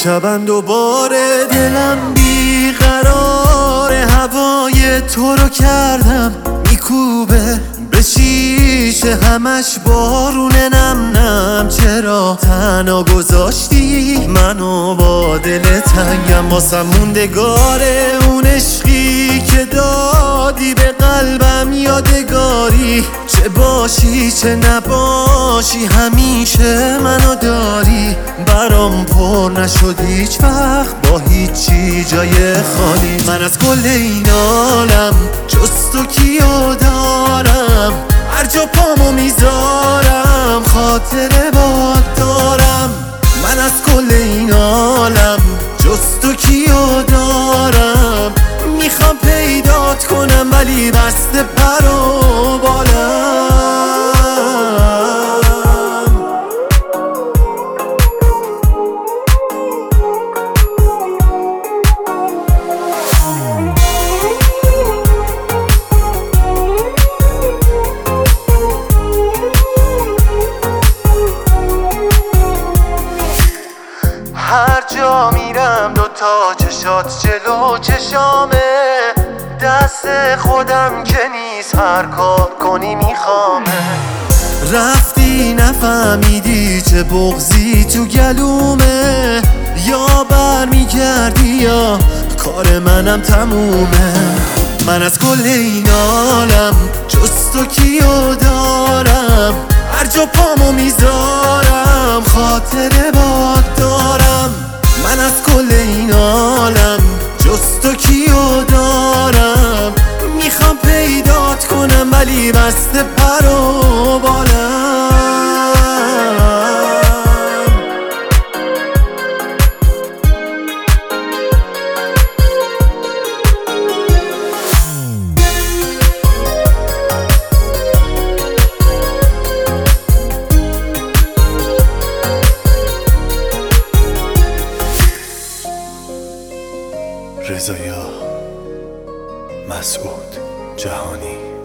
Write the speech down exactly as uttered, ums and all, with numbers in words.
شبن دوباره دلم بیقرار، هوای تو رو کردم میکوبه به شیشه، همش بارونه نم نم. چرا تنها گذاشتی منو با دل تنگم؟ واسم موندگاره اون عشقی که دادی به قلبم، یادگاری. چه باشی چه نباشی همیشه منو داری. برام پر نشد هیچ وقت با هیچی جای خالی. من از کل این عالم جز تو کیو دارم؟ هر جا پامو میذارم خاطره باد دارم. من از کل این عالم جز تو کیو دارم؟ میخوام پیدات کنم ولی بسته پر و بالم. هر جا میرم دوتا چشات جلو چشامه، دست خودم که نیست هر کار کنی میخوامه. رفتی نفهمیدی چه بغضی تو گلومه، یا برمیگردی یا کار منم تمومه. من از کل این عالم جز تو کیو دارم؟ هر جا پامو میذارم خاطره باد دارم. من از کل این عالم جز تو کیو دارم؟ میخوام پیدات کنم ولی بسته پر و بالم. رضا مسعود جهانی.